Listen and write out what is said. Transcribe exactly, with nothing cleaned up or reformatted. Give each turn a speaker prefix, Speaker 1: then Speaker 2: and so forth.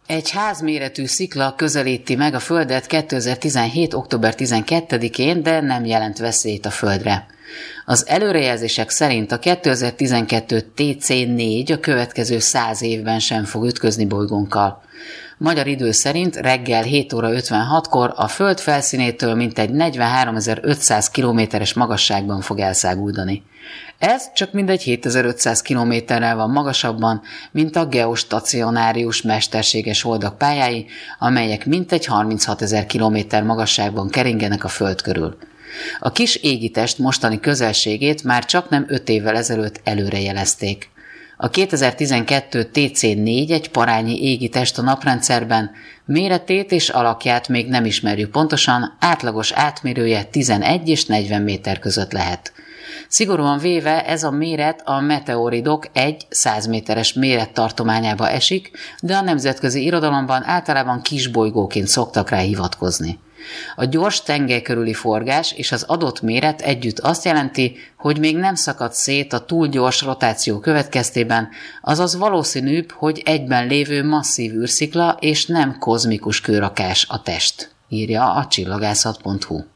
Speaker 1: Egy házméretű szikla közelíti meg a Földet kétezer-tizenhét. október tizenkettedikén, de nem jelent veszélyt a Földre. Az előrejelzések szerint a kétezer-tizenkettő té cé négy a következő száz évben sem fog ütközni bolygónkkal. Magyar idő szerint reggel hét óra ötvenhatkor a Föld felszínétől mintegy negyvenháromezer-ötszáz kilométeres magasságban fog elszáguldani. Ez csak mindegy hétezer-ötszáz kilométerrel van magasabban, mint a geostacionárius mesterséges holdak pályái, amelyek mintegy harminchatezer kilométer magasságban keringenek a Föld körül. A kis égitest mostani közelségét már csaknem öt évvel ezelőtt előrejelezték. A kétezer-tizenkettő té cé négy egy parányi égitest a naprendszerben, méretét és alakját még nem ismerjük pontosan, átlagos átmérője tizenegy és negyven méter között lehet. Szigorúan véve ez a méret a meteoridok egy száz méteres mérettartományába esik, de a nemzetközi irodalomban általában kisbolygóként szoktak rá hivatkozni. A gyors tengely körüli forgás és az adott méret együtt azt jelenti, hogy még nem szakadt szét a túl gyors rotáció következtében, azaz valószínűbb, hogy egyben lévő masszív űrszikla és nem kozmikus kőrakás a test, írja a csillagászat pont hu.